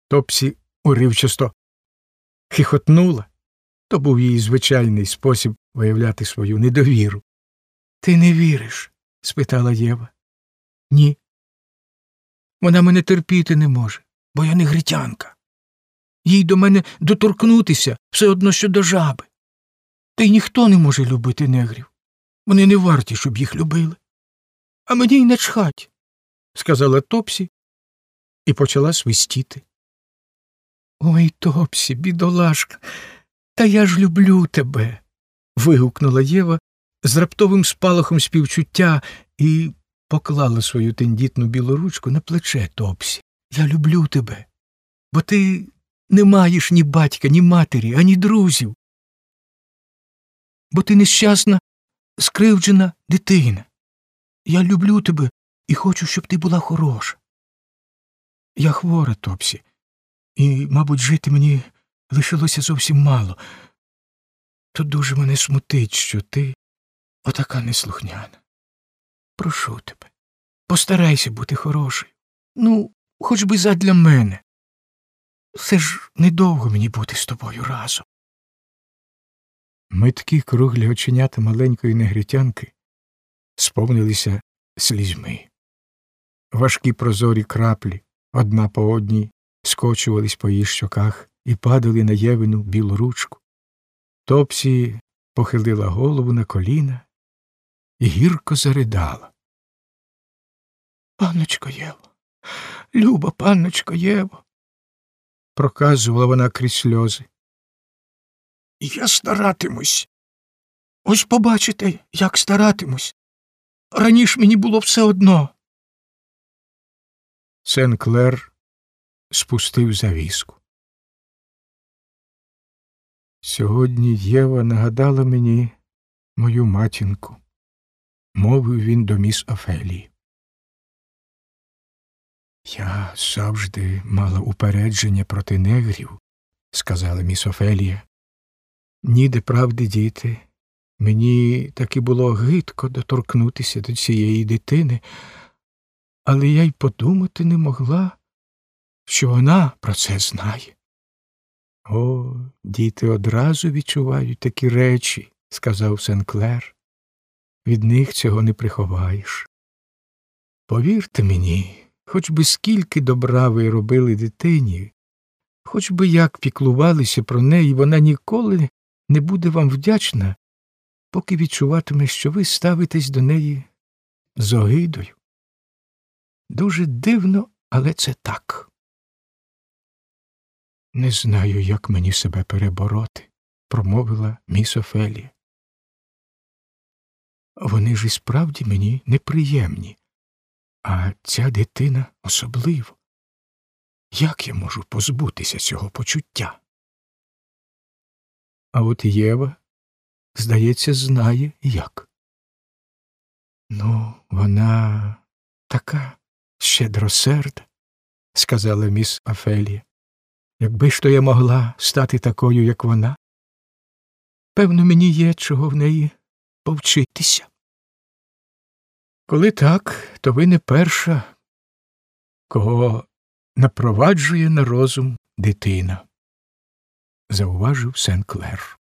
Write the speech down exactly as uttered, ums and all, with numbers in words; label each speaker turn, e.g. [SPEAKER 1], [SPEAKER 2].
[SPEAKER 1] Топсі уривчасто хихотнула. То був її звичайний спосіб виявляти свою недовіру. «Ти не віриш?» – спитала Єва. «Ні. Вона мене терпіти не може, бо я негритянка. Їй до мене доторкнутися все одно, що до жаби. Та й ніхто не може любити негрів. Вони не варті, щоб їх любили. А мені й начхать», – сказала Топсі і почала свистіти. «Ой, Топсі, бідолашка, та я ж люблю тебе», – вигукнула Єва з раптовим спалахом співчуття і поклала свою тендітну білу ручку на плече Топсі. «Я люблю тебе, бо ти не маєш ні батька, ні матері, ані друзів. Бо ти нещасна, скривджена дитина. Я люблю тебе і хочу, щоб ти була хороша. Я хвора, Топсі, і, мабуть, жити мені лишилося зовсім мало. То дуже мене смутить, що ти отака неслухняна. Прошу тебе, постарайся бути хорошою. Ну, хоч би задля мене. Все ж недовго мені бути з тобою разом». Миткі круглі оченята маленької негритянки сповнилися слізьми. Важкі прозорі краплі одна по одній скочувались по її щоках і падали на Євину білу ручку. Топсі похилила голову на коліна і гірко заридала. «Панночко Єво, люба панночко Єво», – проказувала вона крізь сльози. «Я старатимусь. Ось побачите, як старатимусь. Раніше мені було все одно». Сен-Клер спустив завіску. «Сьогодні Єва нагадала мені мою матінку», – мовив він до міс Офелії. «Я завжди мала упередження проти негрів», – сказала міс Офелія. «Ніде правди діти. Мені таки було гидко доторкнутися до цієї дитини, але я й подумати не могла, що вона про це знає». «О, діти одразу відчувають такі речі», – сказав Сен-Клер. «Від них цього не приховаєш. Повірте мені, хоч би скільки добра ви робили дитині, хоч би як піклувалися про неї, вона ніколи не буде вам вдячна, поки відчуватиме, що ви ставитесь до неї з огидою. Дуже дивно, але це так». «Не знаю, як мені себе перебороти», – промовила міс Офелія. «Вони ж і справді мені неприємні, а ця дитина особливо. Як я можу позбутися цього почуття?» А от Єва, здається, знає, як. «Ну, вона така щедросерда», – сказала міс Офелія. «Якби ж то я могла стати такою, як вона, певно, мені є чого в неї повчитися». «Коли так, то ви не перша, кого напроваджує на розум дитина», – зауважив Сен-Клер.